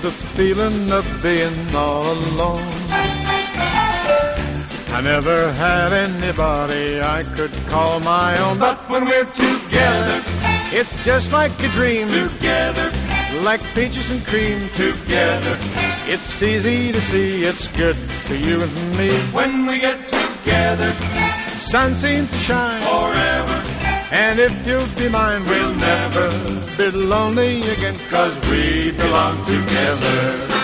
the feeling of being all alone. I never had anybody I could call my own, but when we're together, it's just like a dream. Together, like peaches and cream. Together, it's easy to see it's good for you and me. When we get together, the sun seems to shine forever. And if you'll be mine, we'll never be lonely again, 'cause we belong together.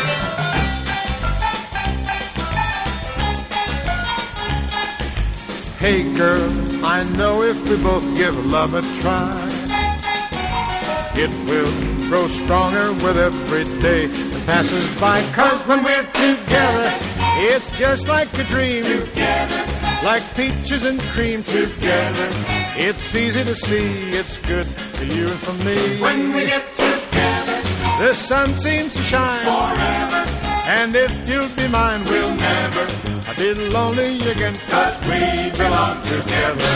Hey girl, I know if we both give love a try, it will grow stronger with every day that passes by. 'Cause when we're together, it's just like a dream. Together, like peaches and cream. Together, it's easy to see it's good for you and for me. When we get together, the sun seems to shine forever. And if you'll be mine, we'll never be lonely again, 'cause we belong together.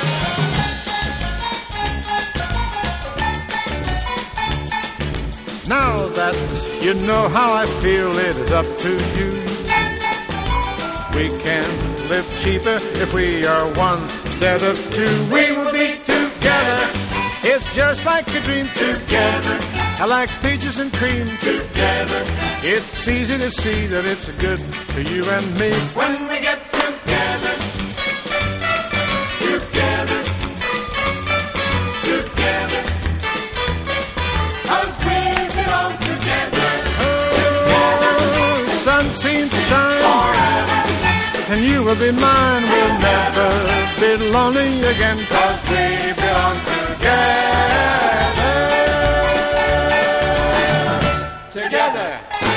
Now that you know how I feel, it is up to you. We can live cheaper if we are one instead of two. We will be together, it's just like a dream. Together, I like peaches and cream. Together, it's easy to see that it's good for you and me. When we get together, together, together, 'cause we belong together. Oh, the sun seems to shine forever, and you will be mine. We'll never be lonely again, 'cause we belong together. Together.